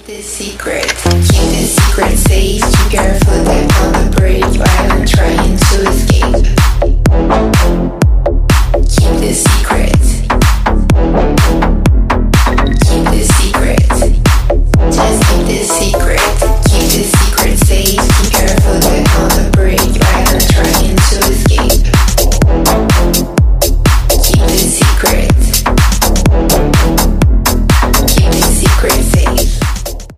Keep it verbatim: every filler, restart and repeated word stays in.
this secret, keep this secret safe. Be careful, tap on the brake while I'm trying to escape.